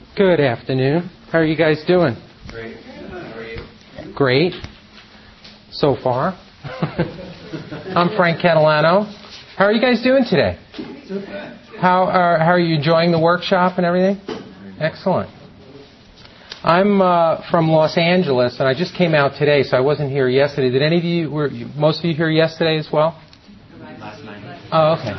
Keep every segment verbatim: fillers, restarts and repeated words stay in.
Good afternoon. How are you guys doing? Great. How are you? Great. So far. I'm Frank Catalano. How are you guys doing today? How are, how are you enjoying the workshop and everything? Excellent. I'm uh, from Los Angeles, and I just came out today, so I wasn't here yesterday. Did any of you, were most of you here yesterday as well? Last night. Oh, okay.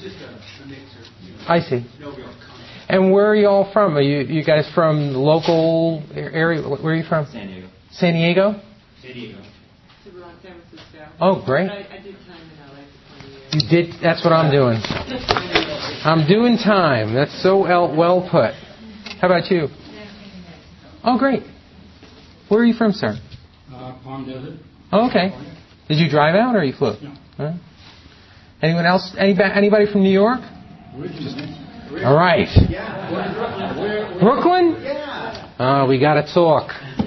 I see. And where are you all from? Are you you guys from the local area? Where are you from? San Diego. San Diego? San Diego. San Francisco. Oh, great. I, I did time in L A for twenty years. You did. That's what I'm doing. I'm doing time. That's so well put. How about you? Oh, great. Where are you from, sir? Uh, Palm Desert. Oh, okay. Did you drive out or you flew? No. Huh? Anyone else? Anybody, anybody from New York? Originally. All right. Yeah. Where, where, Brooklyn? yeah. Oh, we got to talk.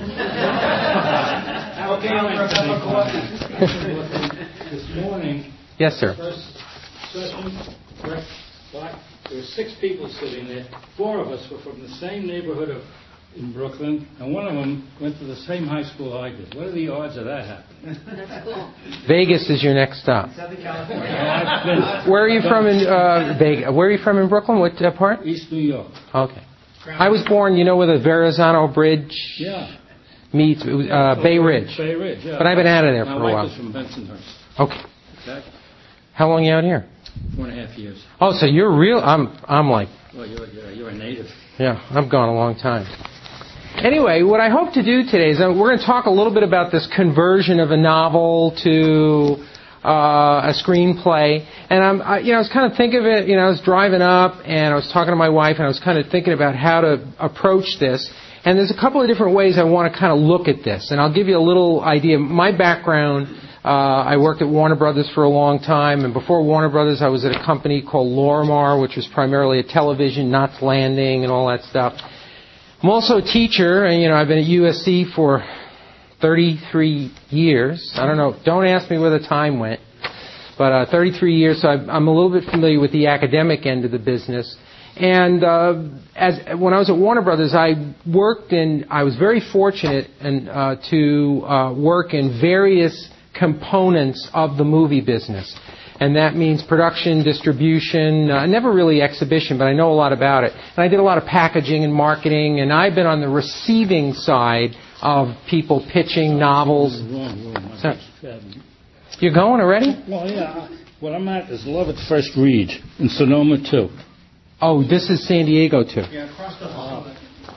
This morning, Yes, sir. first session, correct, black, there were six people sitting there. Four of us were from the same neighborhood of in Brooklyn, and one of them went to the same high school I did. What are the odds of that happening? That's cool. Vegas is your next stop. Southern California. Well, I've been Where are you from in uh, Vegas? Where are you from in Brooklyn? What uh, part? East New York. Okay. I was born, you know, where the Verrazano Bridge Yeah. meets uh, Bay Ridge. Bay Ridge, yeah. But I've been out of there My for a wife while. is from Bensonhurst. Okay. Exactly. How long are you out here? Four and a half years. Oh, so you're real. I'm. I'm like. Well, you're, you're, you're a native. Yeah, I've gone a long time. Anyway, what I hope to do today is uh, we're going to talk a little bit about this conversion of a novel to uh, a screenplay. And I'm, I, you know, I was kind of thinking of it. You know, I was driving up and I was talking to my wife and I was kind of thinking about how to approach this. And there's a couple of different ways I want to kind of look at this. And I'll give you a little idea. My background, uh, I worked at Warner Brothers for a long time. And before Warner Brothers, I was at a company called Lorimar, which was primarily a television, Knots Landing, and all that stuff. I'm also a teacher, and you know I've been at U S C for thirty-three years. I don't know. Don't ask me where the time went, but uh, thirty-three years. So I've, I'm a little bit familiar with the academic end of the business. And uh, as when I was at Warner Brothers, I worked in. I was very fortunate and uh, to uh, work in various components of the movie business. And that means production, distribution, uh, never really exhibition, but I know a lot about it. And I did a lot of packaging and marketing, and I've been on the receiving side of people pitching novels. Wrong, wrong. So, you're going already? Well, yeah. What I'm at is Love at First Read in Sonoma, too. Oh, this is San Diego, too. Yeah, across the hall.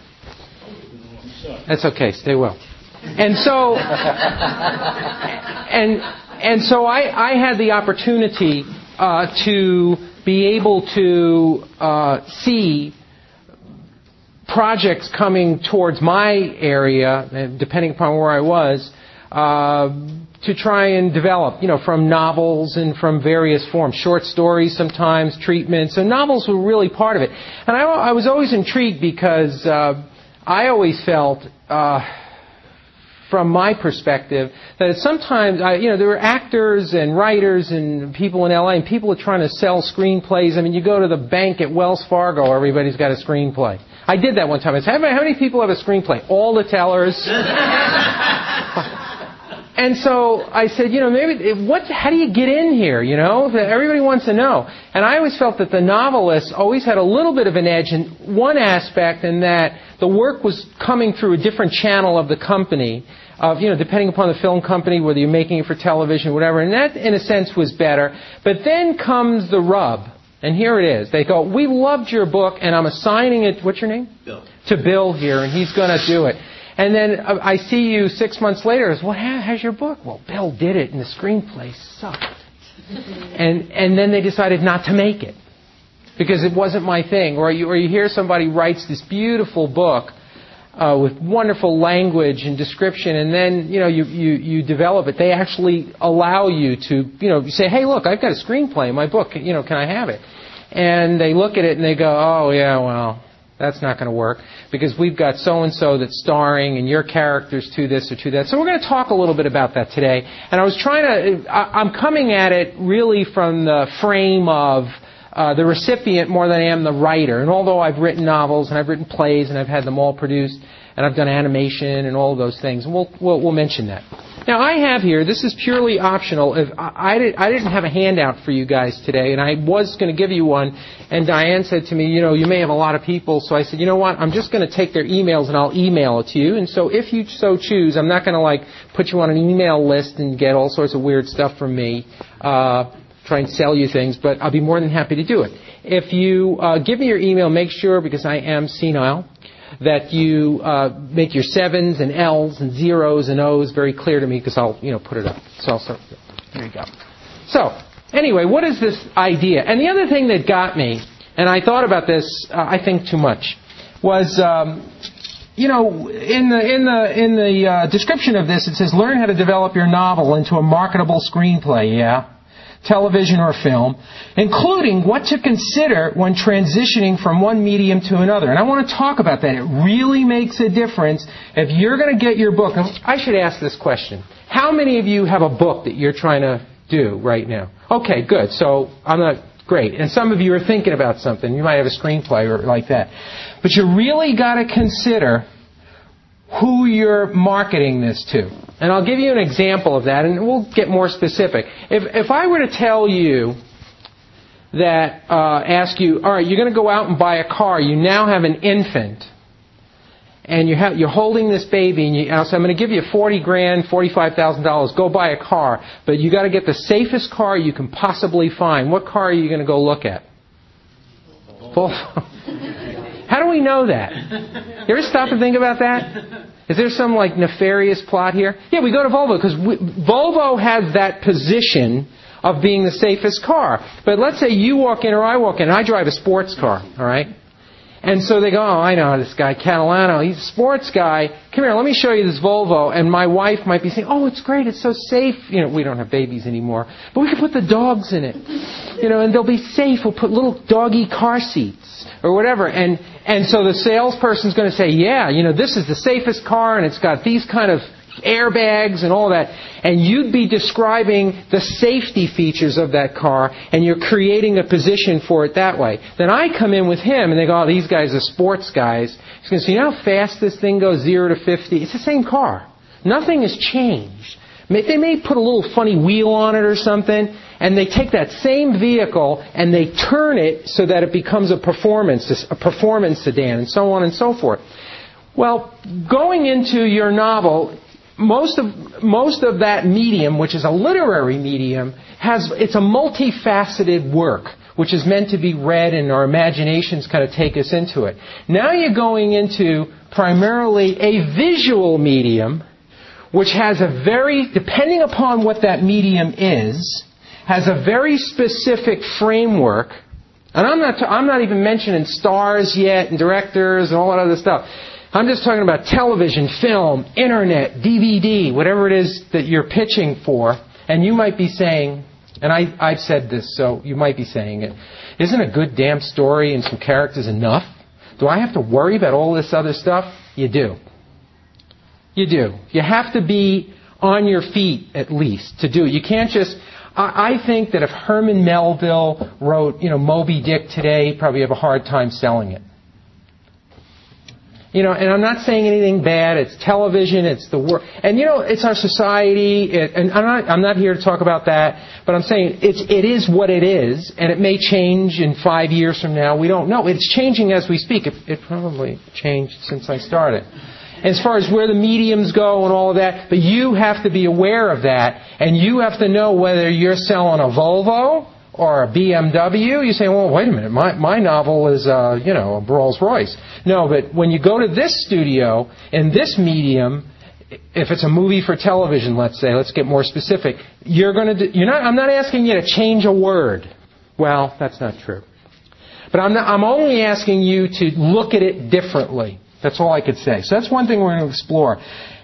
That's okay. Stay well. And so, and and so I, I had the opportunity uh, to be able to uh, see projects coming towards my area, depending upon where I was, uh, to try and develop, you know, from novels and from various forms, short stories sometimes, treatments. So novels were really part of it. And I, I was always intrigued because uh, I always felt, uh, from my perspective, that sometimes, I, you know, there were actors and writers and people in L A and people are trying to sell screenplays. I mean, you go to the bank at Wells Fargo, everybody's got a screenplay. I did that one time. I said, how many people have a screenplay? All the tellers. And so I said, you know, maybe what? How do you get in here? You know, everybody wants to know. And I always felt that the novelist always had a little bit of an edge in one aspect, in that the work was coming through a different channel of the company, of you know, depending upon the film company, whether you're making it for television, whatever. And that, in a sense, was better. But then comes the rub, and here it is. They go, we loved your book, and I'm assigning it. What's your name? Bill. To Bill here, and he's going to do it. And then I see you six months later. As, what? How's your book? Well, Bill did it, and the screenplay sucked. and and then they decided not to make it because it wasn't my thing. Or you or you hear somebody writes this beautiful book uh, with wonderful language and description, and then you know you, you you develop it. They actually allow you to you know you say, hey, look, I've got a screenplay in my book. You know, can I have it? And they look at it and they go, oh yeah, well. That's not going to work because we've got so-and-so that's starring and your character's to this or to that. So we're going to talk a little bit about that today. And I was trying to, I'm coming at it really from the frame of, uh, uh, the recipient more than I am the writer. And although I've written novels and I've written plays and I've had them all produced and I've done animation and all of those things, and we'll we'll, we'll mention that. Now I have here, this is purely optional. If I, I, did, I didn't have a handout for you guys today, and I was going to give you one, and Diane said to me, you know, you may have a lot of people, so I said, you know what, I'm just going to take their emails and I'll email it to you. And so if you so choose, I'm not going to like put you on an email list and get all sorts of weird stuff from me, uh, try and sell you things, but I'll be more than happy to do it. If you uh, give me your email, make sure, because I am senile, that you uh, make your sevens and L's and zeros and O's very clear to me, because I'll, you know, put it up. So I'll start. There you go. So anyway, what is this idea? And the other thing that got me, and I thought about this, uh, I think too much, was, um, you know, in the in the in the uh, description of this, it says learn how to develop your novel into a marketable screenplay. Yeah. Television or film, including what to consider when transitioning from one medium to another. And I want to talk about that. It really makes a difference if you're going to get your book. I should ask this question. How many of you have a book that you're trying to do right now? Okay, good. So I'm not great. And some of you are thinking about something. You might have a screenplay or like that. But you really got to consider who you're marketing this to. And I'll give you an example of that, and we'll get more specific. If if I were to tell you that, uh, ask you, all right, you're going to go out and buy a car. You now have an infant, and you have, you're holding this baby, and you, I'll say, I'm going to give you forty grand, forty-five thousand dollars. Go buy a car, but you got to get the safest car you can possibly find. What car are you going to go look at? Volvo. How do we know that? You ever stop and think about that? Is there some like nefarious plot here? Yeah, we go to Volvo because Volvo has that position of being the safest car. But let's say you walk in or I walk in, and I drive a sports car, all right? And so they go, oh, I know this guy, Catalano, he's a sports guy. Come here, let me show you this Volvo. And my wife might be saying, oh, it's great, it's so safe. You know, we don't have babies anymore. But we can put the dogs in it. You know, and they'll be safe. We'll put little doggy car seats or whatever. And and so the salesperson's going to say, yeah, you know, this is the safest car, and it's got these kind of airbags and all that. And you'd be describing the safety features of that car, and you're creating a position for it that way. Then I come in with him, and they go, oh, these guys are sports guys. He's going to say, you know how fast this thing goes, zero to fifty? It's the same car. Nothing has changed. They may put a little funny wheel on it or something, and they take that same vehicle and they turn it so that it becomes a performance, a performance sedan, and so on and so forth. Well, going into your novel, most of most of that medium, which is a literary medium, has it's a multifaceted work, which is meant to be read, and our imaginations kind of take us into it. Now you're going into primarily a visual medium, which has a very, depending upon what that medium is, has a very specific framework. And I'm not, I'm not even mentioning stars yet and directors and all that other stuff. I'm just talking about television, film, internet, D V D, whatever it is that you're pitching for. And you might be saying, and I, I've said this, so you might be saying it, isn't a good damn story and some characters enough? Do I have to worry about all this other stuff? You do. You do. You have to be on your feet, at least, to do it. You can't just... I, I think that if Herman Melville wrote, you know, Moby Dick today, he'd probably have a hard time selling it. You know, and I'm not saying anything bad. It's television. It's the world. And, you know, it's our society. It, and I'm not, I'm not here to talk about that. But I'm saying it's, it is what it is. And it may change in five years from now. We don't know. It's changing as we speak. It, it probably changed since I started. As far as where the mediums go and all of that. But you have to be aware of that. And you have to know whether you're selling a Volvo or a B M W. You say, well, wait a minute. My, my novel is, uh, you know, a Rolls Royce. No, but when you go to this studio, in this medium, if it's a movie for television, let's say, let's get more specific, you're going to, you're not, I'm not asking you to change a word. Well, that's not true. But I'm, not, I'm only asking you to look at it differently. That's all I could say. So that's one thing we're going to explore.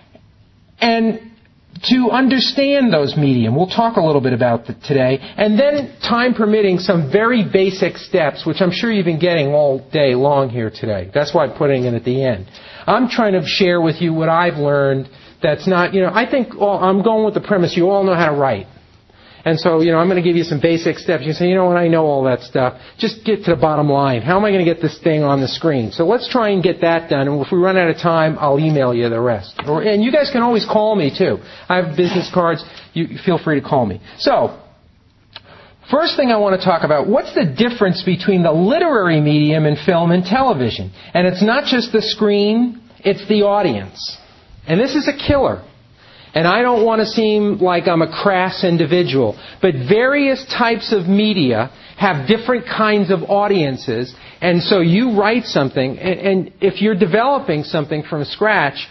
And to understand those medium, we'll talk a little bit about that today. And then, time permitting, some very basic steps, which I'm sure you've been getting all day long here today. That's why I'm putting it at the end. I'm trying to share with you what I've learned that's not, you know, I think, well, I'm going with the premise you all know how to write. And so, you know, I'm going to give you some basic steps. You say, you know what, I know all that stuff. Just get to the bottom line. How am I going to get this thing on the screen? So let's try and get that done. And if we run out of time, I'll email you the rest. Or, and you guys can always call me, too. I have business cards. You feel free to call me. So, first thing I want to talk about, what's the difference between the literary medium and film and television? And it's not just the screen, it's the audience. And this is a killer. And I don't want to seem like I'm a crass individual, but various types of media have different kinds of audiences. And so you write something, and, and if you're developing something from scratch,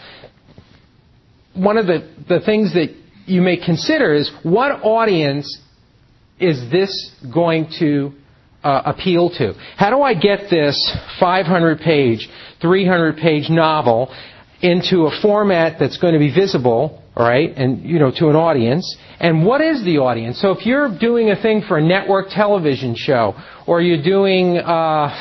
one of the, the things that you may consider is, what audience is this going to uh, appeal to? How do I get this five hundred page, three hundred page novel into a format that's going to be visible, all right, and, you know, to an audience? And what is the audience? So if you're doing a thing for a network television show, or you're doing uh,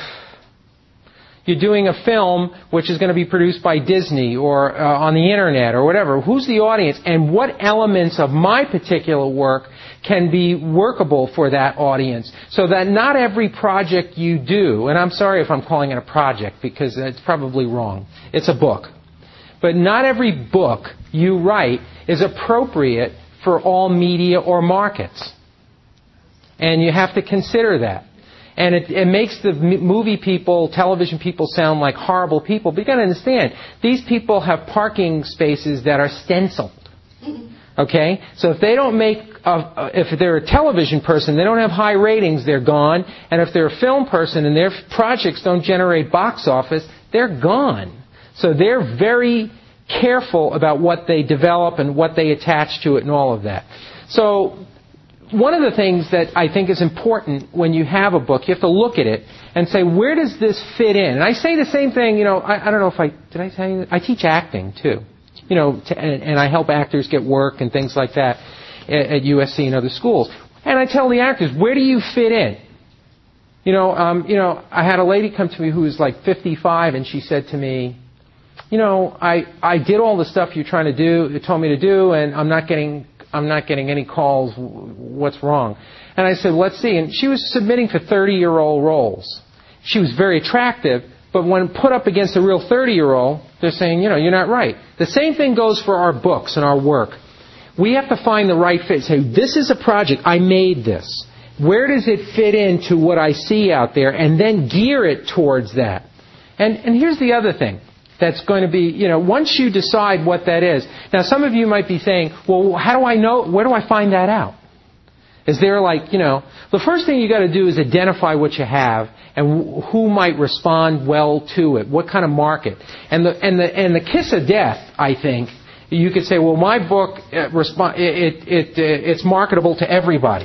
you're doing a film which is going to be produced by Disney or uh, on the internet or whatever, who's the audience? And what elements of my particular work can be workable for that audience? So that not every project you do, and I'm sorry if I'm calling it a project because it's probably wrong. It's a book. But not every book you write is appropriate for all media or markets. And you have to consider that. And it, it makes the movie people, television people sound like horrible people. But you've got to understand, these people have parking spaces that are stenciled. Okay? So if they don't make, a, if they're a television person, they don't have high ratings, they're gone. And if they're a film person and their projects don't generate box office, they're gone. So they're very careful about what they develop and what they attach to it and all of that. So one of the things that I think is important when you have a book, you have to look at it and say, where does this fit in? And I say the same thing, you know, I, I don't know if I, did I tell you that? I teach acting too. You know, to, and, and I help actors get work and things like that at, at U S C and other schools. And I tell the actors, where do you fit in? You know, um, you know, I had a lady come to me who was like fifty-five, and she said to me, you know, I, I did all the stuff you're trying to do, you told me to do, and I'm not getting I'm not getting any calls. What's wrong? And I said, let's see. And she was submitting for thirty-year-old roles. She was very attractive, but when put up against a real thirty-year-old, they're saying, you know, you're not right. The same thing goes for our books and our work. We have to find the right fit. Say, this is a project. I made this. Where does it fit into what I see out there? And then gear it towards that. And, and here's the other thing that's going to be, you know, once you decide what that is. Now, some of you might be saying, well, how do I know? Where do I find that out? Is there like, you know, the first thing you got to do is identify what you have and who might respond well to it, what kind of market. And the and the and the kiss of death, I think, you could say, well, my book uh, respond it it, it uh, it's marketable to everybody.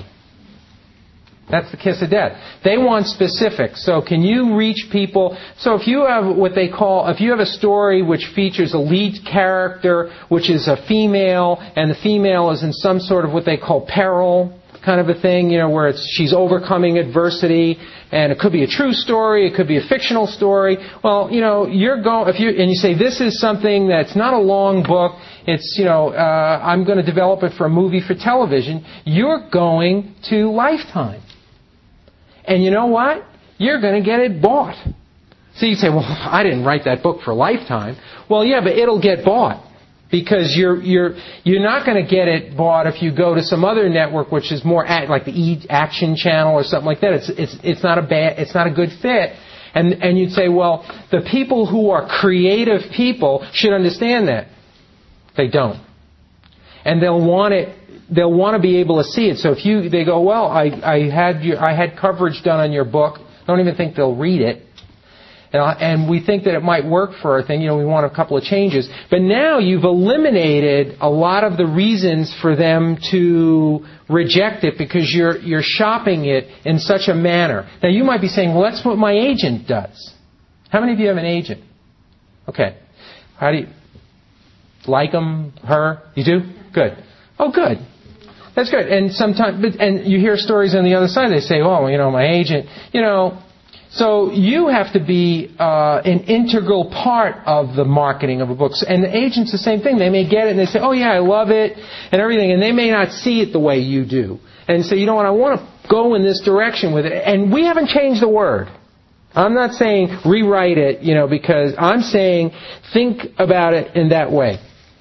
That's the kiss of death. They want specifics. So can you reach people? So if you have what they call, if you have a story which features a lead character, which is a female, and the female is in some sort of what they call peril kind of a thing, you know, where it's she's overcoming adversity, and it could be a true story, it could be a fictional story. Well, you know, you're going, if you, and you say this is something that's not a long book, it's, you know, uh, I'm going to develop it for a movie for television, you're going to Lifetime. And you know what? You're going to get it bought. So you say, well, I didn't write that book for Lifetime. Well, yeah, but it'll get bought. Because you're you're you're not going to get it bought if you go to some other network which is more act, like the E Action Channel or something like that. It's it's it's not a bad it's not a good fit. And and you'd say, well, the people who are creative people should understand that. They don't. And they'll want it. They'll want to be able to see it. So if you they go, well, I I had your I had coverage done on your book. I don't even think they'll read it. And we think that it might work for our thing. You know, we want a couple of changes. But now you've eliminated a lot of the reasons for them to reject it because you're you're shopping it in such a manner. Now you might be saying, well, that's what my agent does. How many of you have an agent? Okay. How do you like him, her? You do? Good. Oh, good. That's good. And sometimes, but, and you hear stories on the other side. They say, oh, you know, my agent, you know, So you have to be uh, an integral part of the marketing of a book. And the agent's the same thing. They may get it and they say, oh yeah, I love it and everything. And they may not see it the way you do. And say, you know what, I want to go in this direction with it. And we haven't changed the word. I'm not saying rewrite it, you know, because I'm saying think about it in that way.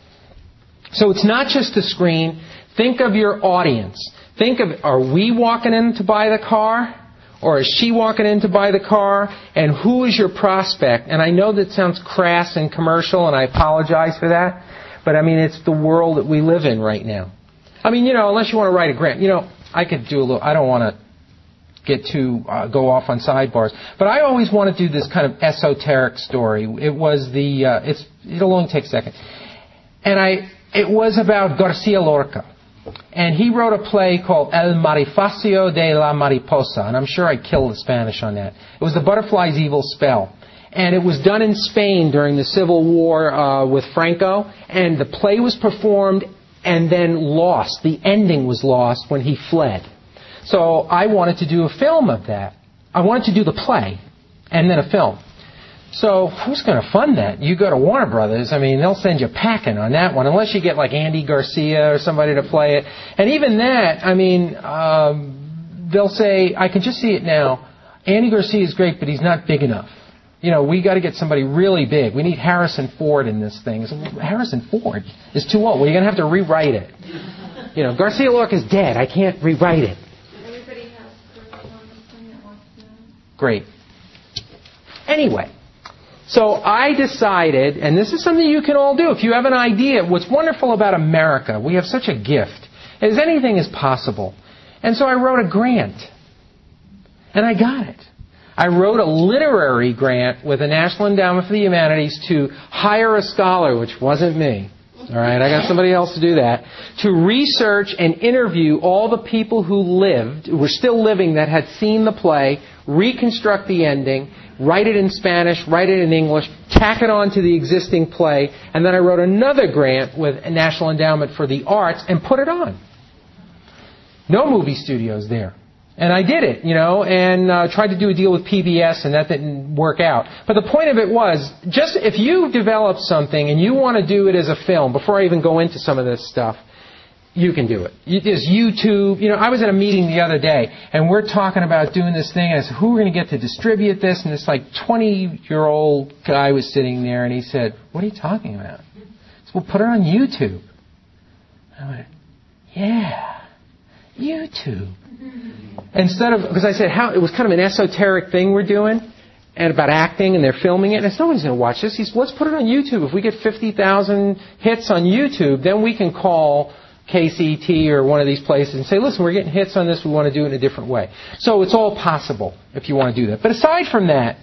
So it's not just the screen. Think of your audience. Think of, are we walking in to buy the car? Or is she walking in to buy the car? And who is your prospect? And I know that sounds crass and commercial, and I apologize for that. But I mean, it's the world that we live in right now. I mean, you know, unless you want to write a grant. You know, I could do a little, I don't want to get too, uh, go off on sidebars. But I always want to do this kind of esoteric story. It was the, uh, it's, it'll only take a second. And I, it was about Garcia Lorca. And he wrote a play called El Maleficio de la Mariposa. And I'm sure I killed the Spanish on that. It was the butterfly's evil spell. And it was done in Spain during the Civil War uh, with Franco. And the play was performed and then lost. The ending was lost when he fled. So I wanted to do a film of that. I wanted to do the play and then a film. So who's going to fund that? You go to Warner Brothers, I mean, they'll send you packing on that one, unless you get like Andy Garcia or somebody to play it. And even that, I mean, um, they'll say, I can just see it now, Andy Garcia is great, but he's not big enough. You know, we got to get somebody really big. We need Harrison Ford in this thing. So, Harrison Ford is too old. Well, you're going to have to rewrite it. You know, Garcia Lorca's dead. I can't rewrite it. Everybody has something that wants to know. Great. Anyway. So I decided, and this is something you can all do if you have an idea. What's wonderful about America, we have such a gift, is anything is possible. And so I wrote a grant. And I got it. I wrote a literary grant with the National Endowment for the Humanities to hire a scholar, which wasn't me. All right, I got somebody else to do that, to research and interview all the people who lived, who were still living, that had seen the play, reconstruct the ending, write it in Spanish, write it in English, tack it on to the existing play, and then I wrote another grant with a National Endowment for the Arts and put it on. No movie studios there. And I did it, you know, and uh, tried to do a deal with P B S, and that didn't work out. But the point of it was, just if you develop something and you want to do it as a film, before I even go into some of this stuff, you can do it. There's YouTube. You know, I was at a meeting the other day, and we're talking about doing this thing, and I said, who are going to get to distribute this? And this like twenty-year-old guy was sitting there, and he said, what are you talking about? I said, well, put it on YouTube. I went, yeah, YouTube. Instead of, because I said, how, it was kind of an esoteric thing we're doing, and about acting, and they're filming it, and I said, nobody's going to watch this. He said, let's put it on YouTube. If we get fifty thousand hits on YouTube, then we can call K C T or one of these places and say, listen, we're getting hits on this, we want to do it in a different way. So it's all possible if you want to do that. But aside from that,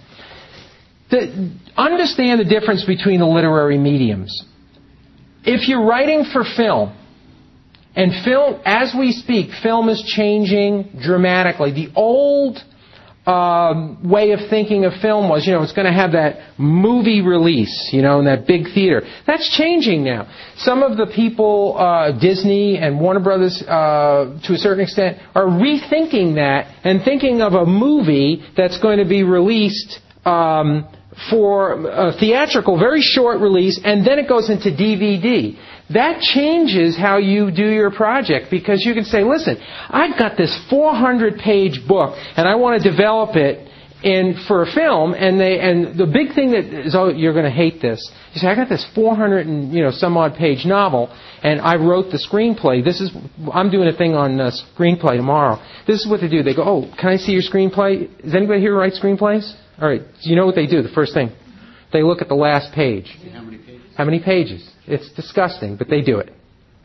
the, understand the difference between the literary mediums. If you're writing for film, and film, as we speak, film is changing dramatically. The old um, way of thinking of film was, you know, it's going to have that movie release, you know, in that big theater. That's changing now. Some of the people, uh, Disney and Warner Brothers, uh, to a certain extent, are rethinking that and thinking of a movie that's going to be released um, for a theatrical, very short release, and then it goes into D V D. That changes how you do your project, because you can say, listen, I've got this four hundred page book and I want to develop it in for a film, and they and the big thing that is, oh, you're going to hate this. You say, I got this four hundred and you know some odd page novel, and I wrote the screenplay. This is I'm doing a thing on uh, screenplay tomorrow. This is what they do. They go, oh, can I see your screenplay? Does anybody here write screenplays? All right, you know what they do? The first thing, they look at the last page. How many pages? How many pages? It's disgusting, but they do it.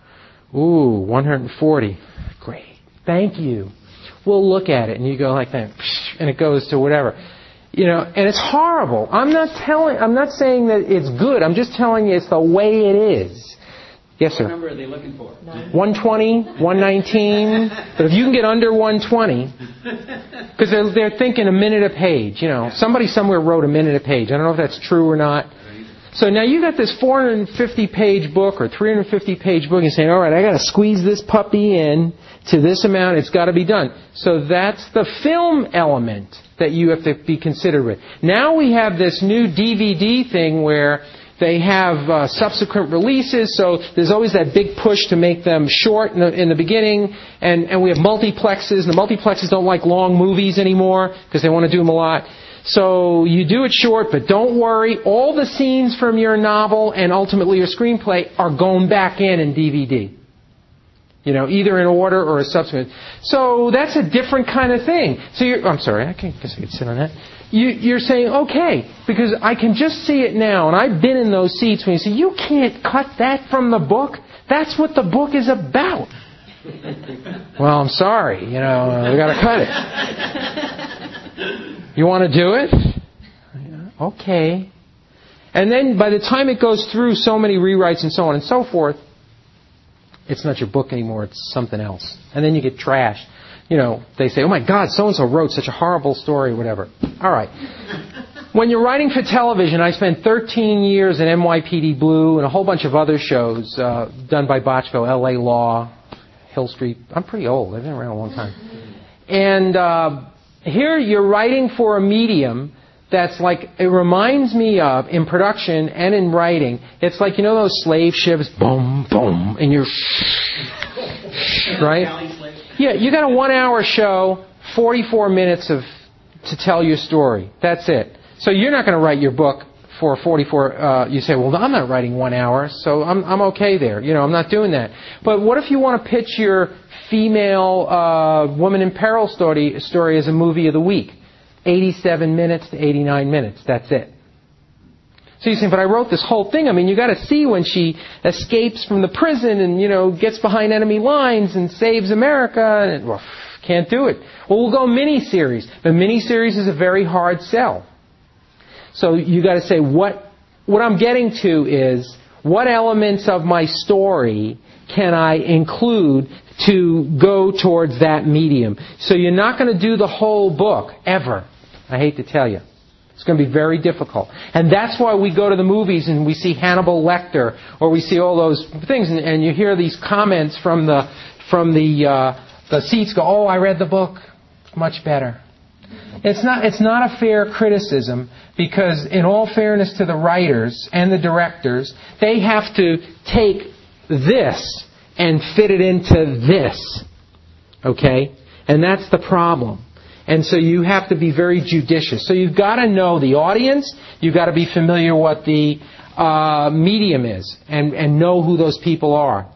Ooh, one hundred forty. Great. Thank you. We'll look at it, and you go like that, and it goes to whatever. You know, and it's horrible. I'm not telling, I'm not saying that it's good. I'm just telling you it's the way it is. Yes, sir. What number are they looking for? one twenty, one nineteen. But if you can get under one twenty, because they're, they're thinking a minute a page. You know, somebody somewhere wrote a minute a page. I don't know if that's true or not. So now you got this four hundred fifty page book or three hundred fifty page book, and you're saying, all right, I got to squeeze this puppy in to this amount. It's got to be done. So that's the film element that you have to be considered with. Now we have this new D V D thing where they have uh, subsequent releases, so there's always that big push to make them short in the, in the beginning, and, and we have multiplexes, and the multiplexes don't like long movies anymore because they want to do them a lot. So you do it short, but don't worry, all the scenes from your novel and ultimately your screenplay are going back in in D V D. You know, either in order or a subsequent. So that's a different kind of thing. So you're, I'm sorry, I can't, guess I could sit on that. You, you're saying, okay, because I can just see it now, and I've been in those seats when you say, you can't cut that from the book. That's what the book is about. Well, I'm sorry, you know, we got to cut it. You want to do it? Okay. And then by the time it goes through so many rewrites and so on and so forth, it's not your book anymore, it's something else. And then you get trashed. You know, they say, oh my God, so-and-so wrote such a horrible story, whatever. All right. When you're writing for television, I spent thirteen years in N Y P D Blue and a whole bunch of other shows uh, done by Bochco, L A Law, Hill Street. I'm pretty old. I've been around a long time. And uh, here you're writing for a medium that's like, it reminds me of, in production and in writing, it's like, you know those slave ships, boom, boom, and you're right? Yeah, you got a one-hour show, forty-four minutes of to tell your story. That's it. So you're not going to write your book for forty-four. Uh, you say, well, I'm not writing one hour, so I'm I'm okay there. You know, I'm not doing that. But what if you want to pitch your female uh, woman in peril story story as a movie of the week? eighty-seven minutes to eighty-nine minutes. That's it. So you're saying, but I wrote this whole thing. I mean, you got to see when she escapes from the prison and, you know, gets behind enemy lines and saves America. And, well, can't do it. Well, we'll go miniseries. The miniseries is a very hard sell. So you got to say, what what I'm getting to is, what elements of my story can I include to go towards that medium? So you're not going to do the whole book, ever. I hate to tell you. It's going to be very difficult. And that's why we go to the movies and we see Hannibal Lecter, or we see all those things, and, and you hear these comments from the from the uh, the seats go, oh, I read the book. Much better. It's not it's not a fair criticism, because in all fairness to the writers and the directors, they have to take this and fit it into this. Okay? And that's the problem. And so you have to be very judicious. So you've got to know the audience. You've got to be familiar what the uh, medium is, and, and know who those people are.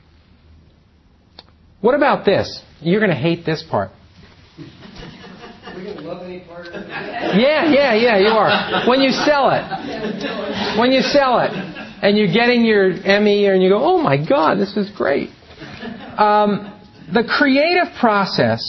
What about this? You're going to hate this part. We're going to love any part of it. Yeah, yeah, yeah, you are. When you sell it. When you sell it. And you're getting your Emmy and you go, oh my God, this is great. Um, the creative process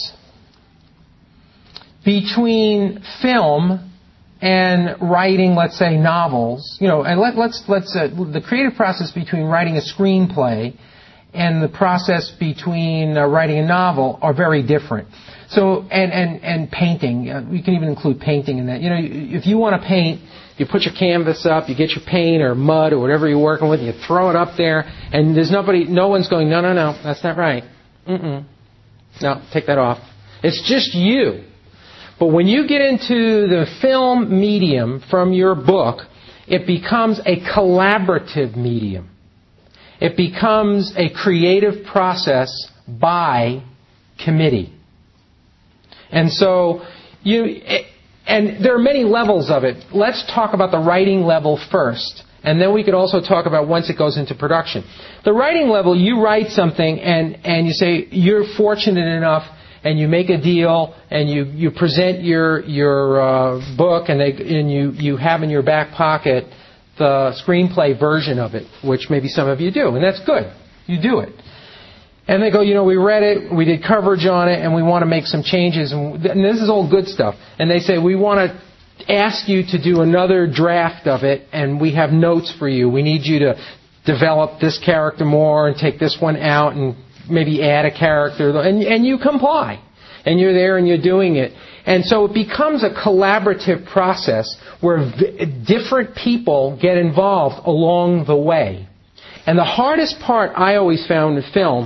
between film and writing, let's say, novels, you know, and let, let's let's uh, the creative process between writing a screenplay and the process between uh, writing a novel are very different. So, and and and painting, uh, we can even include painting in that. You know, if you want to paint, you put your canvas up, you get your paint or mud or whatever you're working with, you throw it up there, and there's nobody, no one's going, no, no, no, that's not right. Mm-mm. No, take that off. It's just you. But when you get into the film medium from your book, it becomes a collaborative medium. It becomes a creative process by committee. And so, you, and there are many levels of it. Let's talk about the writing level first, and then we could also talk about once it goes into production. The writing level, you write something and, and you say you're fortunate enough, and you make a deal, and you, you present your your uh, book, and they and you, you have in your back pocket the screenplay version of it, which maybe some of you do, and that's good. You do it. And they go, you know, we read it, we did coverage on it, and we want to make some changes, and, and this is all good stuff. And they say, we want to ask you to do another draft of it, and we have notes for you. We need you to develop this character more and take this one out and maybe add a character, and, and you comply. and you're there and you're doing it. And so it becomes a collaborative process where v- different people get involved along the way. And the hardest part I always found in film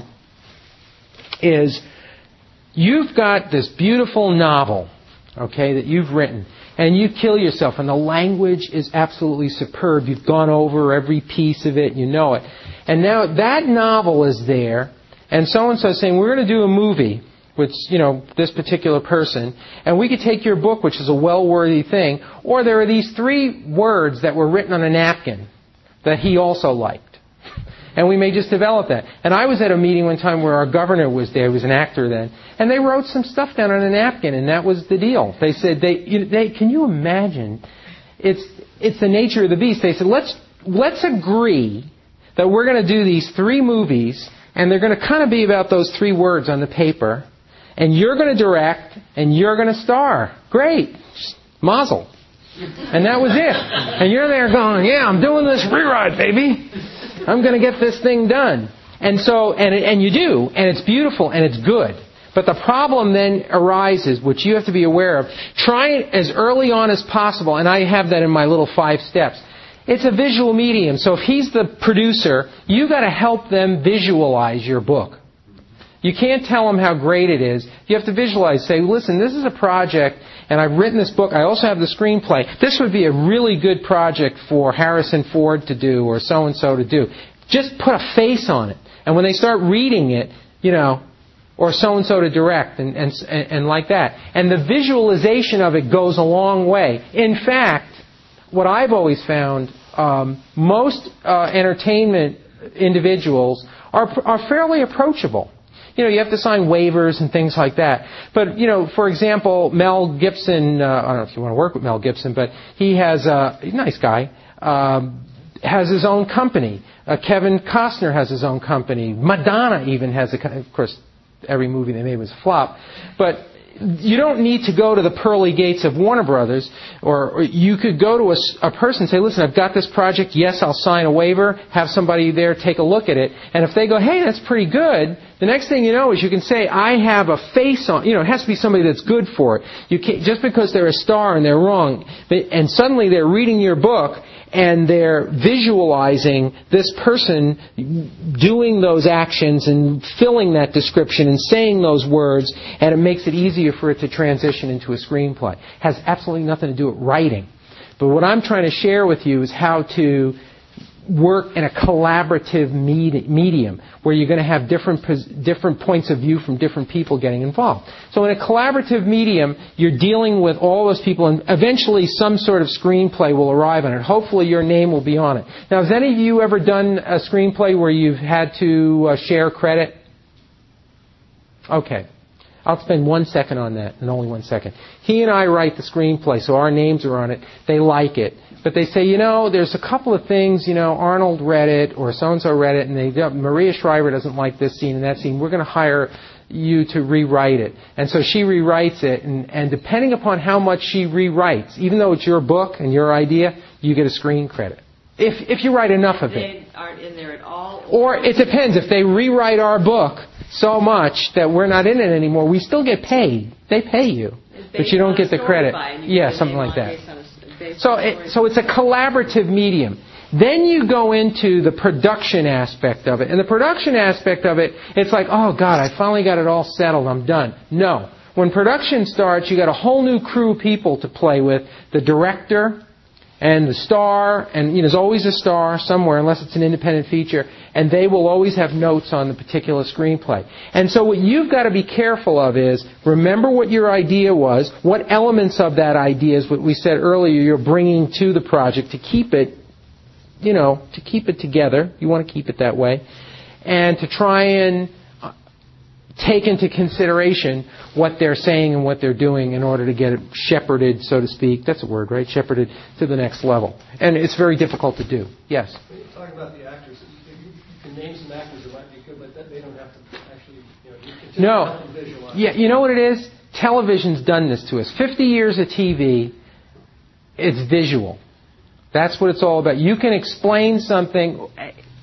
is you've got this beautiful novel, okay, that you've written, and you kill yourself, and the language is absolutely superb. You've gone over every piece of it, you know it. And now that novel is there, and so-and-so is saying, we're going to do a movie with, you know, this particular person, and we could take your book, which is a well-worthy thing, or there are these three words that were written on a napkin that he also liked. And we may just develop that. And I was at a meeting one time where our governor was there, he was an actor then, and they wrote some stuff down on a napkin, and that was the deal. They said, they, you, they can you imagine? It's it's the nature of the beast. They said, let's let's agree that we're going to do these three movies, and they're going to kind of be about those three words on the paper, and you're going to direct, and you're going to star. Great. Mazel. And that was it. And you're there going, yeah, I'm doing this rewrite, baby. I'm going to get this thing done. And so, and and you do, and it's beautiful, and it's good. But the problem then arises, which you have to be aware of, try it as early on as possible, and I have that in my little five steps. It's a visual medium, so if he's the producer, you've got to help them visualize your book. You can't tell them how great it is. You have to visualize. Say, listen, this is a project, and I've written this book. I also have the screenplay. This would be a really good project for Harrison Ford to do or so-and-so to do. Just put a face on it. And when they start reading it, you know, or so-and-so to direct and, and, and like that. And the visualization of it goes a long way. In fact, what I've always found, um, most uh, entertainment individuals are, are fairly approachable. You know, you have to sign waivers and things like that. But, you know, for example, Mel Gibson, uh, I don't know if you want to work with Mel Gibson, but he has a, he's a nice guy, um, has his own company. Uh, Kevin Costner has his own company. Madonna even has a, of course, every movie they made was a flop. But you don't need to go to the pearly gates of Warner Brothers, or, or you could go to a, a person and say, listen, I've got this project. Yes, I'll sign a waiver. Have somebody there take a look at it. And if they go, hey, that's pretty good, the next thing you know is you can say, I have a face on, you know, it has to be somebody that's good for it. You can't, just because they're a star and they're wrong, and suddenly they're reading your book and they're visualizing this person doing those actions and filling that description and saying those words, and it makes it easier for it to transition into a screenplay. It has absolutely nothing to do with writing. But what I'm trying to share with you is how to work in a collaborative med- medium where you're going to have different pos- different points of view from different people getting involved. So in a collaborative medium, you're dealing with all those people, and eventually some sort of screenplay will arrive on it. Hopefully your name will be on it. Now, has any of you ever done a screenplay where you've had to uh, share credit? Okay. I'll spend one second on that, and only one second. He and I write the screenplay, so our names are on it. They like it. But they say, you know, there's a couple of things, you know, Arnold read it, or so-and-so read it, and they Maria Shriver doesn't like this scene and that scene. We're going to hire you to rewrite it. And so she rewrites it, and, and depending upon how much she rewrites, even though it's your book and your idea, you get a screen credit. If if you write enough of it. They aren't in there at all? Or it depends. If they rewrite our book so much that we're not in it anymore, we still get paid. They pay you, but you don't get the credit. Yeah, something like that. So, it, so it's a collaborative medium. Then you go into the production aspect of it. And the production aspect of it, it's like, oh, God, I finally got it all settled. I'm done. No. When production starts, you got a whole new crew of people to play with. The director and the star, and you know, there's always a star somewhere, unless it's an independent feature, and they will always have notes on the particular screenplay. And so what you've got to be careful of is, remember what your idea was, what elements of that idea is what we said earlier you're bringing to the project to keep it, you know, to keep it together. You want to keep it that way. And to try and take into consideration what they're saying and what they're doing in order to get it shepherded, so to speak. That's a word, right? Shepherded to the next level. And it's very difficult to do. Yes? When you talk about the actors, you can name some actors that might be good, but they don't have to actually, you know, you can no. help them visualize. Yeah, you know what it is? Television's done this to us. fifty years of T V, it's visual. That's what it's all about. You can explain something.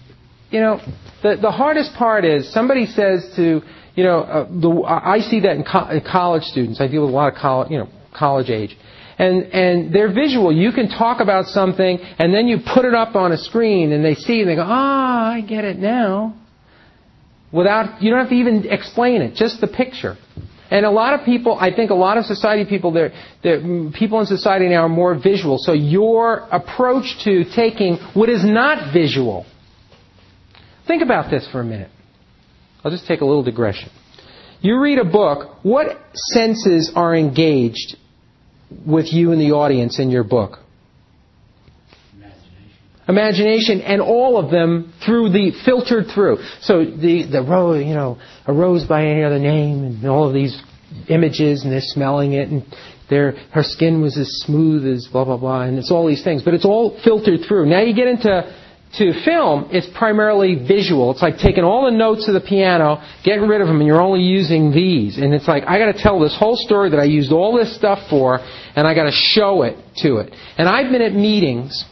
you know, the the hardest part is somebody says to, you know, uh, the, I see that in, co- in college students. I deal with a lot of college, you know, college age. And and they're visual. You can talk about something, and then you put it up on a screen, and they see it, and they go, ah, I get it now. Without, you don't have to even explain it, just the picture. And a lot of people, I think a lot of society people, they're, they're, people in society now are more visual. So your approach to taking what is not visual, think about this for a minute. I'll just take a little digression. You read a book, what senses are engaged with you and the audience in your book? Imagination. Imagination, and all of them through the filtered through. So the the rose, you know, a rose by any other name, and all of these images, and they're smelling it, and their her skin was as smooth as blah blah blah, and it's all these things, but it's all filtered through. Now you get into to film, it's primarily visual. It's like taking all the notes of the piano, getting rid of them, and you're only using these. And it's like, I got to tell this whole story that I used all this stuff for, and I got to show it to it. And I've been at meetings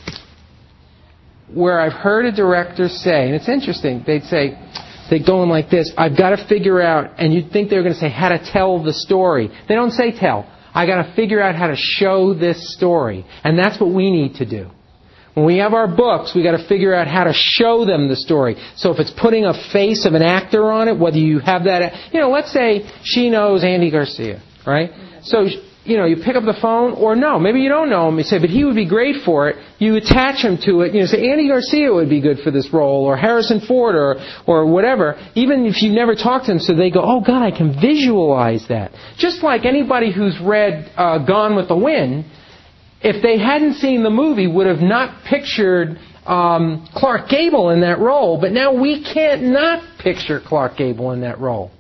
where I've heard a director say, and it's interesting, they'd say, they'd go in like this, I've got to figure out, and you'd think they were going to say how to tell the story. They don't say tell. I got to figure out how to show this story. And that's what we need to do. When we have our books, we got to figure out how to show them the story. So if it's putting a face of an actor on it, whether you have that, you know, let's say she knows Andy Garcia, right? So, you know, you pick up the phone, or no, maybe you don't know him. You say, but he would be great for it. You attach him to it. You know, say Andy Garcia would be good for this role, or Harrison Ford, or or whatever. Even if you never talked to him, so they go, oh God, I can visualize that. Just like anybody who's read uh, Gone with the Wind. If they hadn't seen the movie, would have not pictured um, Clark Gable in that role. But now we can't not picture Clark Gable in that role.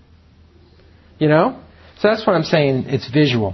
You know? So that's what I'm saying. It's visual.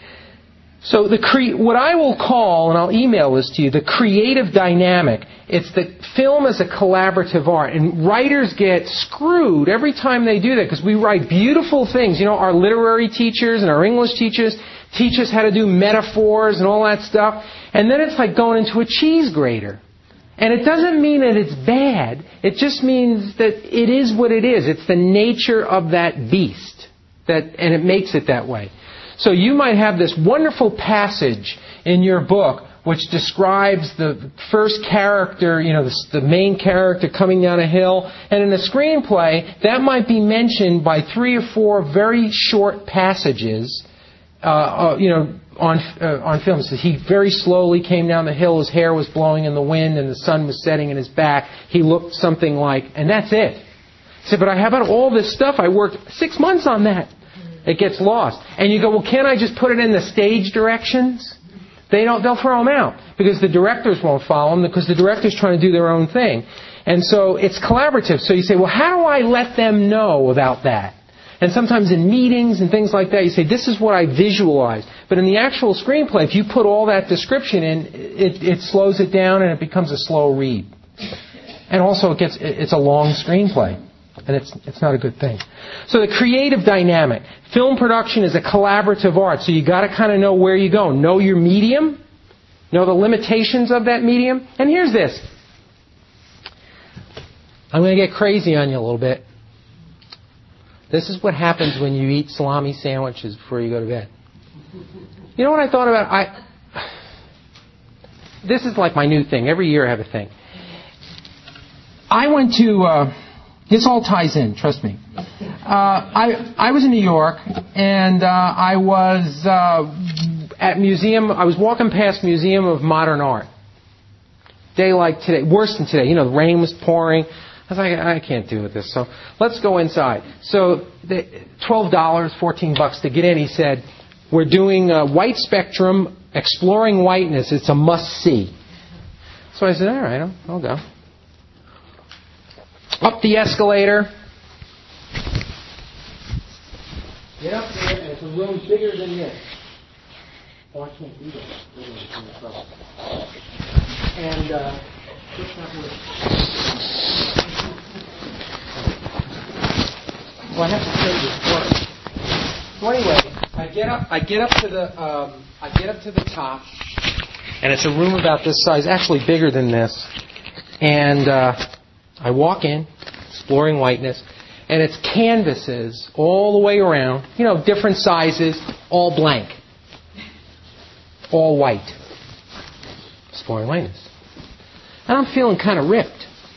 So the cre- what I will call, and I'll email this to you, the creative dynamic. It's that film is a collaborative art. And writers get screwed every time they do that, because we write beautiful things. You know, our literary teachers and our English teachers teach us how to do metaphors and all that stuff. And then it's like going into a cheese grater. And it doesn't mean that it's bad. It just means that it is what it is. It's the nature of that beast. That, and it makes it that way. So you might have this wonderful passage in your book which describes the first character, you know, the, the main character coming down a hill. And in a screenplay, that might be mentioned by three or four very short passages. Uh, uh, you know, on uh, on film. So he very slowly came down the hill. His hair was blowing in the wind, and the sun was setting in his back. He looked something like, and that's it. He said, but I have all this stuff. I worked six months on that. It gets lost. And you go, well, can't I just put it in the stage directions? They don't. They'll throw them out because the directors won't follow them because the director's trying to do their own thing. And so it's collaborative. So you say, well, how do I let them know about that? And sometimes in meetings and things like that, you say, this is what I visualized. But in the actual screenplay, if you put all that description in, it, it slows it down and it becomes a slow read. And also it gets it's a long screenplay. And it's it's not a good thing. So the creative dynamic. Film production is a collaborative art. So you got to kind of know where you go. Know your medium. Know the limitations of that medium. And here's this. I'm going to get crazy on you a little bit. This is what happens when you eat salami sandwiches before you go to bed. You know what I thought about? I. This is like my new thing. Every year I have a thing. I went to... Uh, this all ties in, trust me. Uh, I I was in New York, and uh, I was uh, at museum... I was walking past Museum of Modern Art. Day like today. Worse than today. You know, the rain was pouring. I was like, I can't deal with this. So let's go inside. So the twelve dollars, fourteen bucks to get in. He said, we're doing a white spectrum, exploring whiteness. It's a must-see. So I said, all right, I'll, I'll go. Up the escalator. Get up there, and it's a room bigger than this. Oh, I can't do that. And, uh, what's not working? Well, I have to show you this work. So anyway, I get up. I get up to the. Um, I get up to the top, and it's a room about this size, actually bigger than this. And uh, I walk in, Exploring Whiteness, and it's canvases all the way around, you know, different sizes, all blank. All white. Exploring Whiteness. And I'm feeling kind of ripped.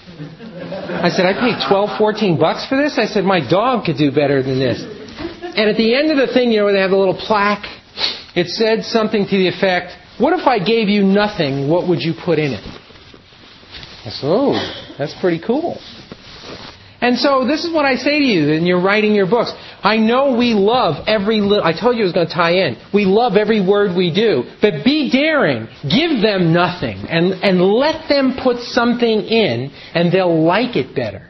I said, I paid twelve, fourteen bucks for this? I said, my dog could do better than this. And at the end of the thing, you know, they have a little plaque. It said something to the effect, what if I gave you nothing, what would you put in it? I said, oh, that's pretty cool. And so this is what I say to you when you're writing your books. I know we love every little... I told you it was going to tie in. We love every word we do. But be daring. Give them nothing. And, and let them put something in, and they'll like it better.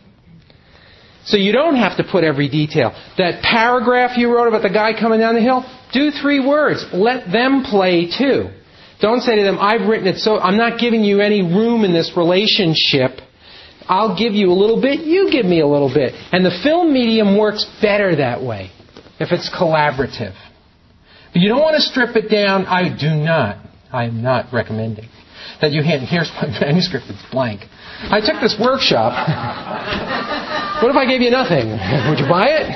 So you don't have to put every detail. That paragraph you wrote about the guy coming down the hill, do three words. Let them play too. Don't say to them, I've written it so... I'm not giving you any room in this relationship. I'll give you a little bit, you give me a little bit. And the film medium works better that way, if it's collaborative. But you don't want to strip it down. I do not, I am not recommending that you hand, here's my manuscript, it's blank. I took this workshop. What if I gave you nothing? Would you buy it?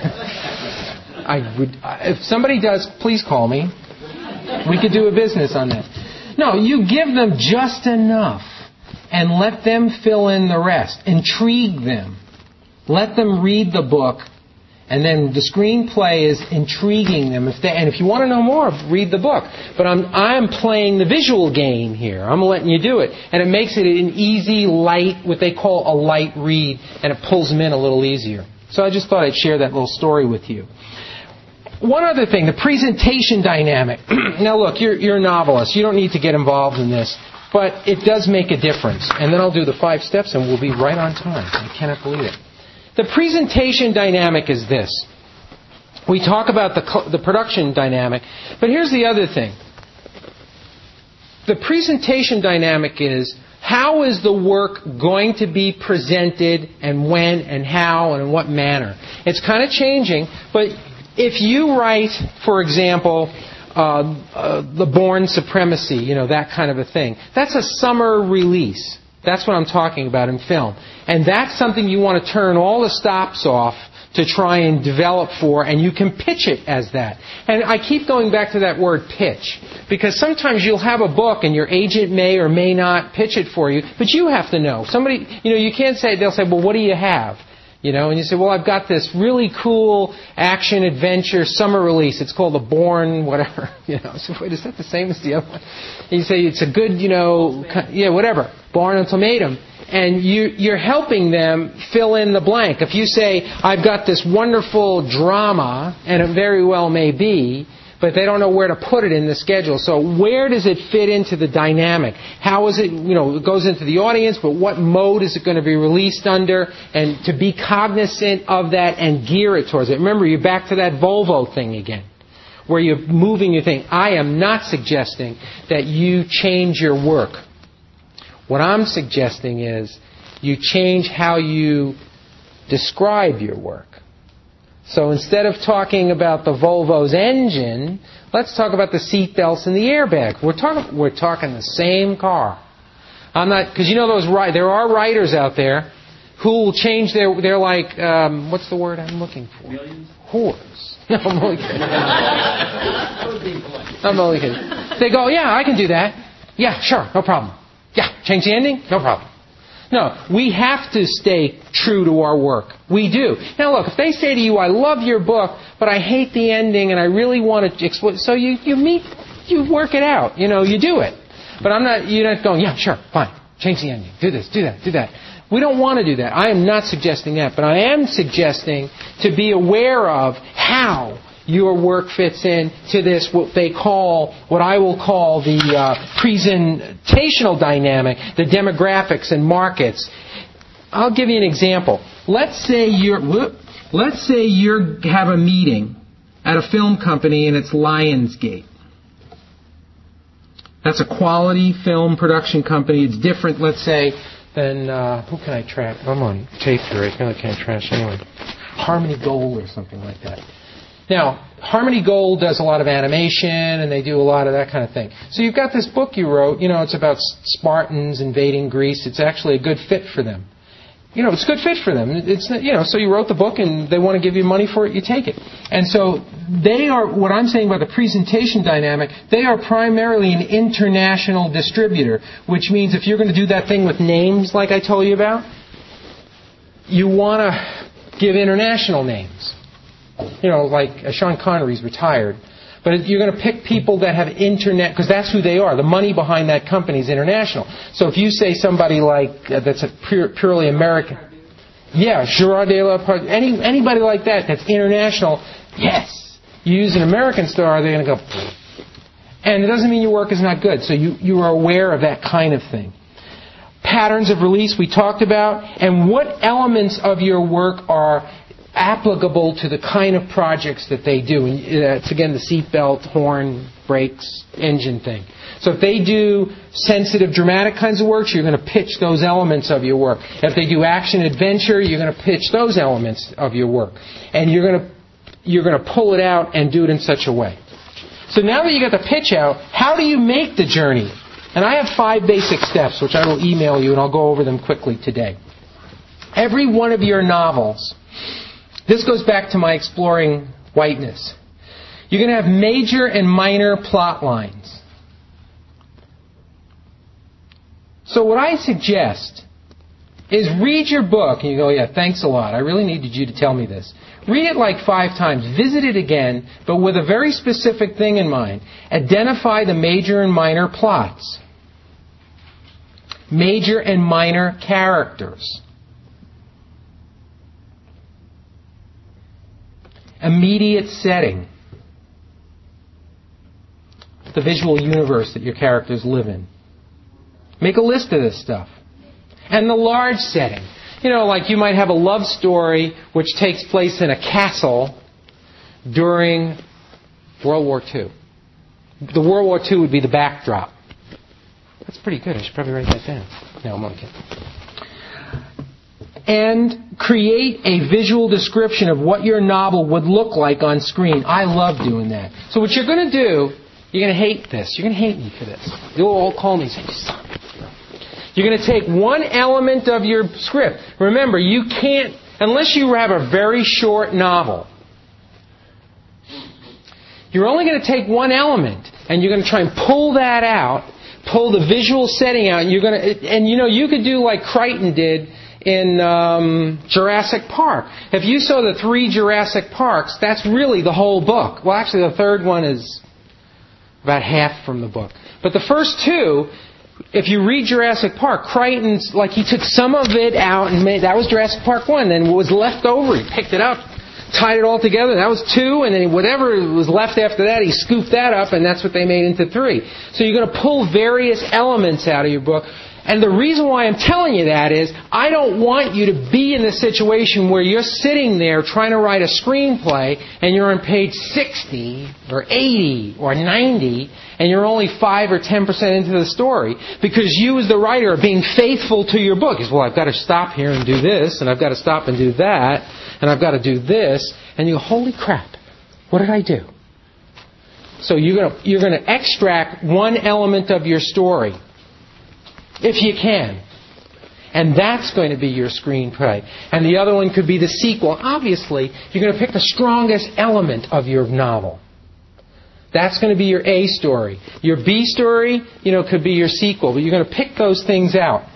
I would. If somebody does, please call me. We could do a business on that. No, you give them just enough. And let them fill in the rest. Intrigue them. Let them read the book. And then the screenplay is intriguing them. If they, and if you want to know more, read the book. But I'm, I'm playing the visual game here. I'm letting you do it. And it makes it an easy, light, what they call a light read. And it pulls them in a little easier. So I just thought I'd share that little story with you. One other thing, the presentation dynamic. Now look, you're, you're a novelist. You don't need to get involved in this. But it does make a difference. And then I'll do the five steps and we'll be right on time. I cannot believe it. The presentation dynamic is this. We talk about the, the production dynamic. But here's the other thing. The presentation dynamic is, how is the work going to be presented and when and how and in what manner? It's kind of changing. But if you write, for example... Uh, uh, the Bourne Supremacy, you know, that kind of a thing. That's a summer release. That's what I'm talking about in film. And that's something you want to turn all the stops off to try and develop for, and you can pitch it as that. And I keep going back to that word pitch, because sometimes you'll have a book and your agent may or may not pitch it for you, but you have to know. Somebody, you know, you can't say, they'll say, well, what do you have? You know, and you say, well, I've got this really cool action adventure summer release. It's called The Bourne, whatever. You know, so wait, is that the same as the other one? And you say it's a good, you know, yeah, whatever, Bourne Ultimatum. And you, you're helping them fill in the blank. If you say, I've got this wonderful drama, and it very well may be, but they don't know where to put it in the schedule. So where does it fit into the dynamic? How is it, you know, it goes into the audience, but what mode is it going to be released under? And to be cognizant of that and gear it towards it. Remember, you're back to that Volvo thing again, where you're moving your thing. I am not suggesting that you change your work. What I'm suggesting is you change how you describe your work. So instead of talking about the Volvo's engine, let's talk about the seat belts and the airbag. We're talking, we're talking the same car. I'm not, because you know those, there are writers out there who will change their, they're like, um, what's the word I'm looking for? Millions? Whores. No, I'm only kidding. I'm only kidding. They go, yeah, I can do that. Yeah, sure, no problem. Yeah, change the ending? No problem. No, we have to stay true to our work. We do. Now look, if they say to you, I love your book, but I hate the ending and I really want to explain, so you, you meet, you work it out. You know, you do it. But I'm not, you're not going, yeah, sure, fine. Change the ending. Do this, do that, do that. We don't want to do that. I am not suggesting that, but I am suggesting to be aware of how your work fits in to this, what they call, what I will call the uh, presentational dynamic, the demographics and markets. I'll give you an example. Let's say you're, let's say you have a meeting at a film company and it's Lionsgate. That's a quality film production company. It's different, let's say, than, uh, who can I trash? I'm on tape here. I really can't trash anyone. Harmony Gold or something like that. Now, Harmony Gold does a lot of animation, and they do a lot of that kind of thing. So you've got this book you wrote, you know, it's about Spartans invading Greece. It's actually a good fit for them. you know, it's a good fit for them. It's, you know, so you wrote the book and they want to give you money for it, you take it. And so they are, what I'm saying about the presentation dynamic, they are primarily an international distributor, which means if you're going to do that thing with names like I told you about, you want to give international names. You know, like uh, Sean Connery's retired. But you're going to pick people that have internet, because that's who they are. The money behind that company is international. So if you say somebody like, uh, that's a pure, purely American, yeah, Gerard de la Part, any, anybody like that that's international, yes. You use an American star, they're going to go, and it doesn't mean your work is not good. So you, you are aware of that kind of thing. Patterns of release we talked about, and what elements of your work are applicable to the kind of projects that they do. And it's again the seatbelt, horn, brakes, engine thing. So if they do sensitive, dramatic kinds of work, you're going to pitch those elements of your work. If they do action adventure, you're going to pitch those elements of your work. And you're going to you're going to pull it out and do it in such a way. So now that you got the pitch out, how do you make the journey? And I have five basic steps, which I will email you, and I'll go over them quickly today. Every one of your novels, this goes back to my exploring whiteness. You're going to have major and minor plot lines. So what I suggest is read your book, and you go, yeah, thanks a lot. I really needed you to tell me this. Read it like five times. Visit it again, but with a very specific thing in mind. Identify the major and minor plots. Major and minor characters. Immediate setting. The visual universe that your characters live in. Make a list of this stuff. And the large setting. You know, like you might have a love story which takes place in a castle during World War Two. The World War Two would be the backdrop. That's pretty good. I should probably write that down. No, I'm okay. And create a visual description of what your novel would look like on screen. I love doing that. So what you're going to do, you're going to hate this. You're going to hate me for this. You'll all call me and say, son. You're going to take one element of your script. Remember, you can't, unless you have a very short novel, you're only going to take one element and you're going to try and pull that out, pull the visual setting out, and you're going to, and you know, you could do like Crichton did in um, Jurassic Park. If you saw the three Jurassic Parks, that's really the whole book. Well, actually, the third one is about half from the book. But the first two, if you read Jurassic Park, Crichton's, like he took some of it out and made, that was Jurassic Park one. Then what was left over, he picked it up, tied it all together. That was two, and then whatever was left after that, he scooped that up, and that's what they made into three. So you're going to pull various elements out of your book. And the reason why I'm telling you that is, I don't want you to be in the situation where you're sitting there trying to write a screenplay and you're on page sixty or eighty or ninety and you're only five or ten percent into the story because you as the writer are being faithful to your book. Is, well, I've got to stop here and do this, and I've got to stop and do that, and I've got to do this. And you go, holy crap, what did I do? So you're going to, you're going to extract one element of your story. If you can. And that's going to be your screenplay. And the other one could be the sequel. Obviously, you're going to pick the strongest element of your novel. That's going to be your A story. Your B story, you know, could be your sequel. But you're going to pick those things out.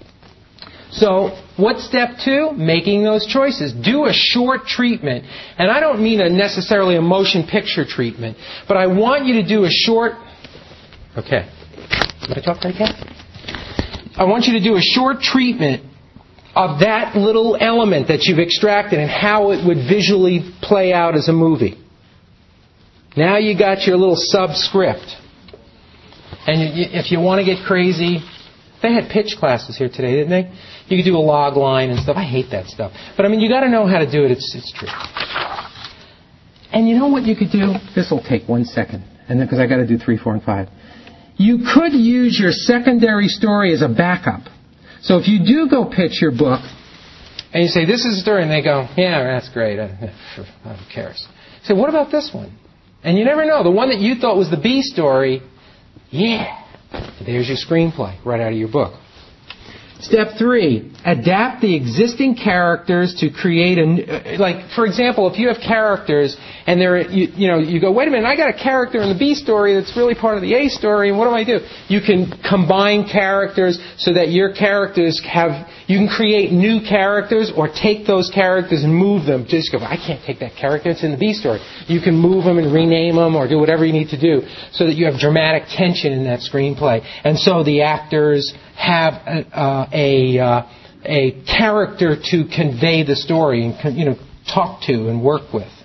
So, what's step two? Making those choices. Do a short treatment. And I don't mean a necessarily a motion picture treatment. But I want you to do a short... Okay. Did I talk like that? I want you to do a short treatment of that little element that you've extracted and how it would visually play out as a movie. Now you got your little subscript. And you, if you want to get crazy, they had pitch classes here today, didn't they? You could do a log line and stuff. I hate that stuff. But I mean, you got to know how to do it. It's, it's true. And you know what you could do? This will take one second. And then, because I got to do three, four, and five. You could use your secondary story as a backup. So if you do go pitch your book, and you say, this is a story, and they go, yeah, that's great. Who cares? You say, what about this one? And you never know. The one that you thought was the B story, yeah. There's your screenplay right out of your book. Step three, adapt the existing characters to create a, like, for example, if you have characters and they're, you, you know, you go, wait a minute, I got a character in the B story that's really part of the A story, and what do I do? You can combine characters so that your characters have, you can create new characters or take those characters and move them. Just go, I can't take that character, it's in the B story. You can move them and rename them or do whatever you need to do so that you have dramatic tension in that screenplay. And so the actors have a, uh, a, uh, a character to convey the story and, you know, talk to and work with.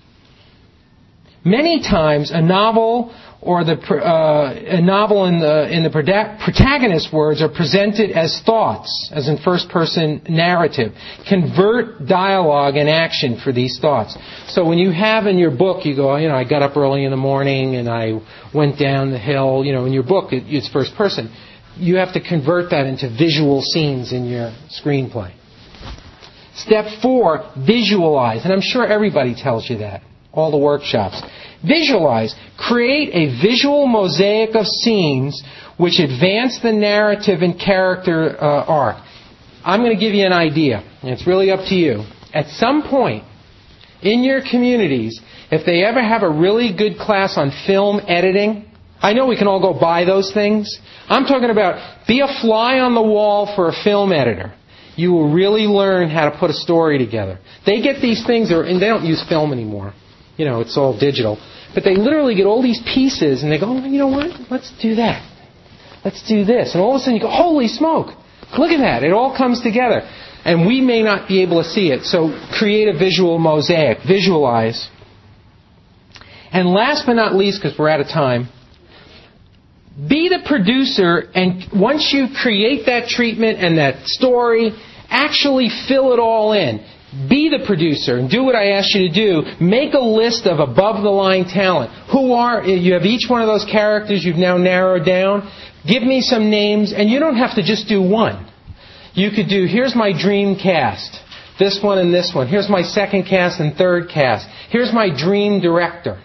Many times, a novel or the uh, a novel in the in the protagonist's words are presented as thoughts, as in first-person narrative. Convert dialogue and action for these thoughts. So when you have in your book, you go, you know, I got up early in the morning and I went down the hill. You know, in your book, it, it's first person. You have to convert that into visual scenes in your screenplay. Step four, visualize. And I'm sure everybody tells you that. All the workshops. Visualize. Create a visual mosaic of scenes which advance the narrative and character uh, arc. I'm going to give you an idea, and it's really up to you. At some point in your communities, if they ever have a really good class on film editing, I know we can all go buy those things. I'm talking about be a fly on the wall for a film editor. You will really learn how to put a story together. They get these things, and they don't use film anymore. You know, it's all digital. But they literally get all these pieces, and they go, oh, you know what? Let's do that. Let's do this. And all of a sudden you go, holy smoke. Look at that. It all comes together. And we may not be able to see it. So create a visual mosaic. Visualize. And last but not least, because we're out of time, be the producer, and once you create that treatment and that story, actually fill it all in. Be the producer and do what I asked you to do. Make a list of above-the-line talent. Who are, you have each one of those characters you've now narrowed down. Give me some names, and you don't have to just do one. You could do, here's my dream cast. This one and this one. Here's my second cast and third cast. Here's my dream director.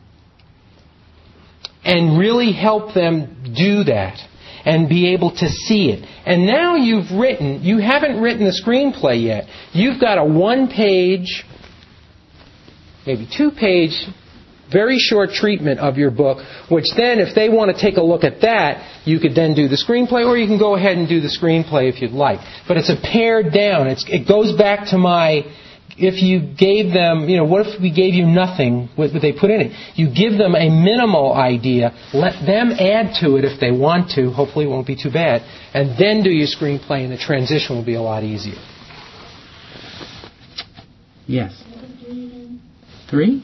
And really help them do that and be able to see it. And now you've written, you haven't written the screenplay yet. You've got a one-page, maybe two-page, very short treatment of your book, which then, if they want to take a look at that, you could then do the screenplay, or you can go ahead and do the screenplay if you'd like. But it's a pared down. It's, it goes back to my... If you gave them, you know, what if we gave you nothing, what would they put in it? You give them a minimal idea, let them add to it if they want to, hopefully it won't be too bad, and then do your screenplay, and the transition will be a lot easier. Yes? Three?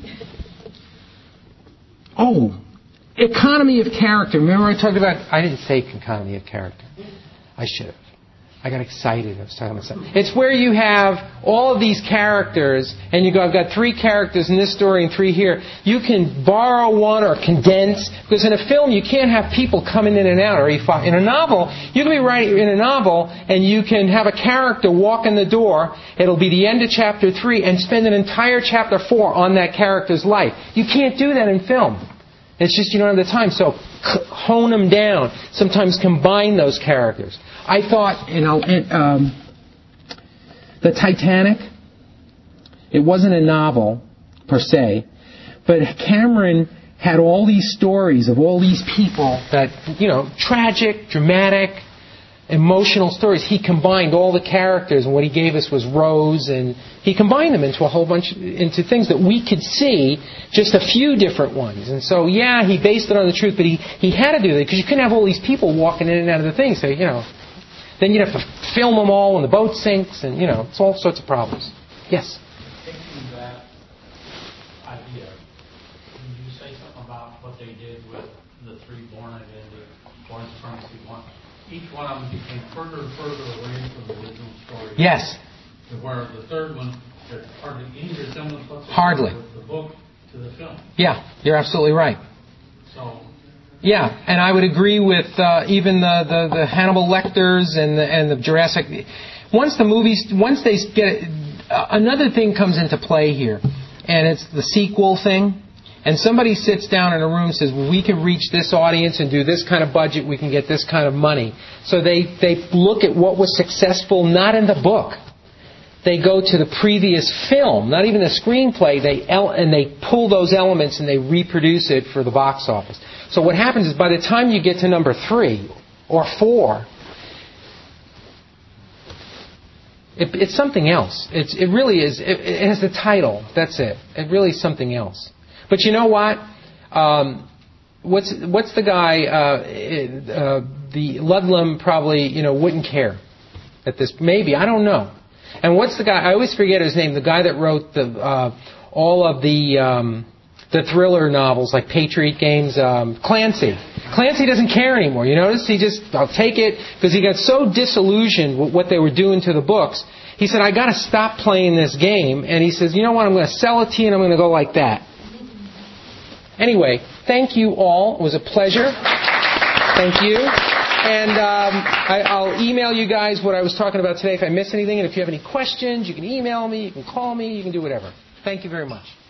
Oh, economy of character. Remember I talked about, I didn't say economy of character. I should have. I got excited. I was talking about something. It's where you have all of these characters, and you go, I've got three characters in this story and three here. You can borrow one or condense, because in a film you can't have people coming in and out. Or in a novel, you can be writing in a novel, and you can have a character walk in the door. It'll be the end of chapter three, and spend an entire chapter four on that character's life. You can't do that in film. It's just you don't have the time. So hone them down. Sometimes combine those characters. I thought, you know, it, um, the Titanic, it wasn't a novel per se, but Cameron had all these stories of all these people that, you know, tragic, dramatic, emotional stories. He combined all the characters, and what he gave us was Rose, and he combined them into a whole bunch, into things that we could see, just a few different ones. And so, yeah, he based it on the truth, but he, he had to do that, because you couldn't have all these people walking in and out of the thing, so, you know... Then you'd have to film them all when the boat sinks, and, you know, it's all sorts of problems. Yes? Taking that idea, can you say something about what they did with the three Bourne Identity, Bourne Supremacy one? Each one of them became further and further away from the original story. Yes. To where the third one, there's hardly any resemblance whatsoever Hardly. with the book to the film. Yeah, you're absolutely right. So... Yeah, and I would agree with uh, even the, the, the Hannibal Lecters and the, and the Jurassic. Once the movies, once they get it, uh, another thing comes into play here, and it's the sequel thing. and somebody sits down in a room and says, well, we can reach this audience and do this kind of budget, we can get this kind of money. So they, they look at what was successful, not in the book. They go to the previous film, not even the screenplay, they el- and they pull those elements and they reproduce it for the box office. So what happens is by the time you get to number three or four, it, it's something else. It's, it really is. It, it has the title. That's it. It really is something else. But you know what? Um, what's what's the guy? Uh, uh, the Ludlum probably you know wouldn't care at this. Maybe I don't know. And what's the guy? I always forget his name. The guy that wrote the uh, all of the um, the thriller novels like Patriot Games. Um, Clancy. Clancy doesn't care anymore. You notice? He just I'll take it because he got so disillusioned with what they were doing to the books. He said, "I got to stop playing this game." And he says, "You know what? I'm going to sell it to you, and I'm going to go like that." Anyway, thank you all. It was a pleasure. Thank you. And um, I, I'll email you guys what I was talking about today if I miss anything. And if you have any questions, you can email me, you can call me, you can do whatever. Thank you very much.